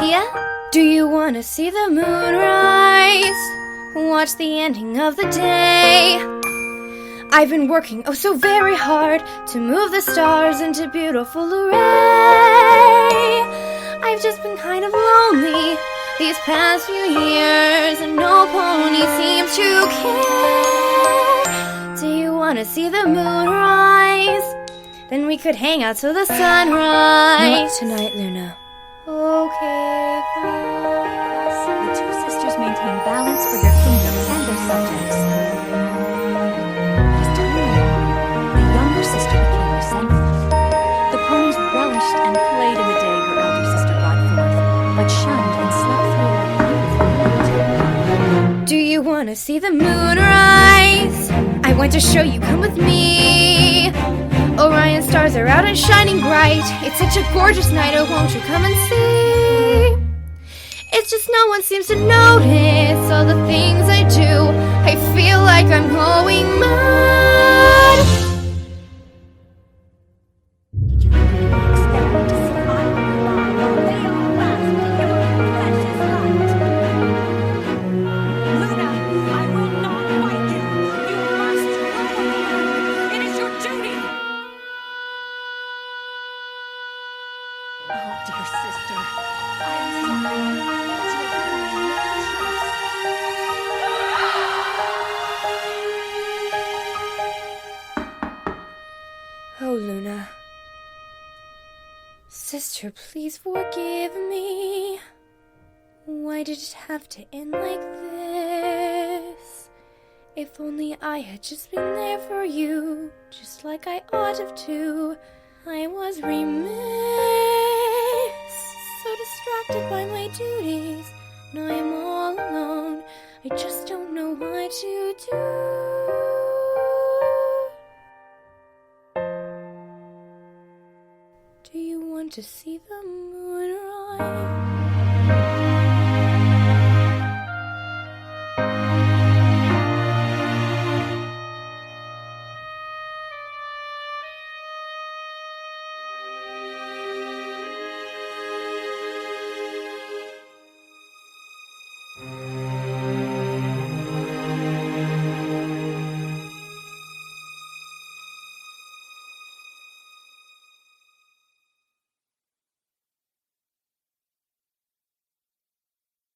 Yeah? Do you wanna see the moonrise? Watch the ending of the day. I've been working oh so very hard to move the stars into beautiful array. I've just been kind of lonely these past few years, and no pony seems to care. Do you wanna see the moonrise? Then we could hang out till the sunrise. Not tonight, Luna. Okay, fine. The two sisters maintain balance for their kingdoms and their subjects. Just early on, the younger sister became resentful. The ponies relished and played in the day her elder sister brought forth, but shunned and slept through her beautiful night. Do you wanna see the moonrise? I want to show you, come with me. Orion's stars are out and shining bright. It's such a gorgeous night, oh won't you come and see? It's just no one seems to notice all the things I do. I feel like I'm going mad. Did you really expect me to sit idly by while they all laughed at your precious light? Luna, I will not fight you. You must go alone. It is your duty. Oh, dear sister, I am sorry, but you have given me no choice. Oh, Luna. Sister, please forgive me. Why did it have to end like this? If only I had just been there for you, just like I ought have to. I was remiss, so distracted by my duties. Now I'm all alone, I just don't know what to do. Do you want to see the moonrise?